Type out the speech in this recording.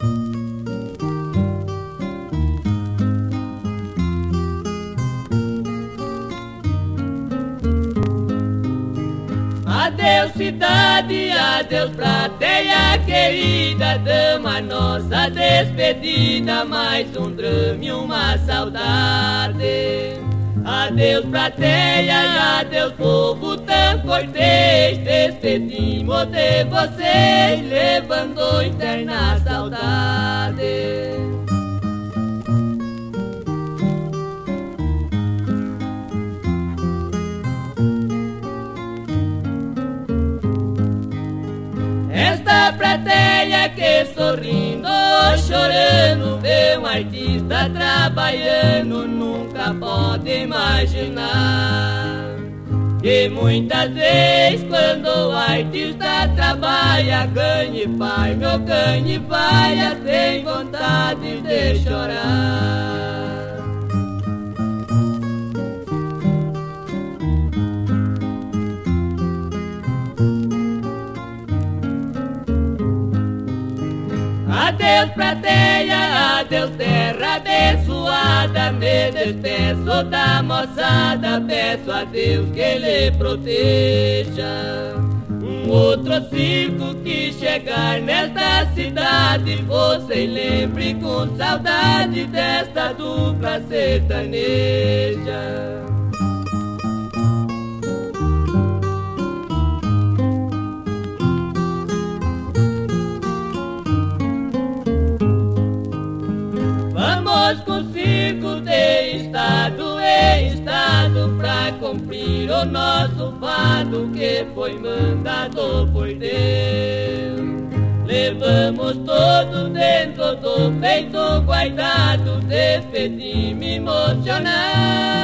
Adeus cidade, adeus plateia querida, dama nossa despedida, mais um drama e uma saudade. Adeus plateia, adeus povo tão cortês, despedimos de vocês, levando eterna saudade. Esta plateia que sorrindo ou chorando vê um artista trabalhando, nunca pode imaginar que muitas vezes quando o artista trabalha, ganhe pai, meu ganhe paia, tem vontade de chorar. Adeus plateia, adeus terra abençoada, me despeço da moçada, peço a Deus que Ele proteja. Um outro circo que chegar nesta cidade, você lembre com saudade desta dupla sertaneja. Com circo de estado em estado, pra cumprir o nosso fado que foi mandado por Deus. Levamos todos dentro do peito guardado, despedimos emocionados.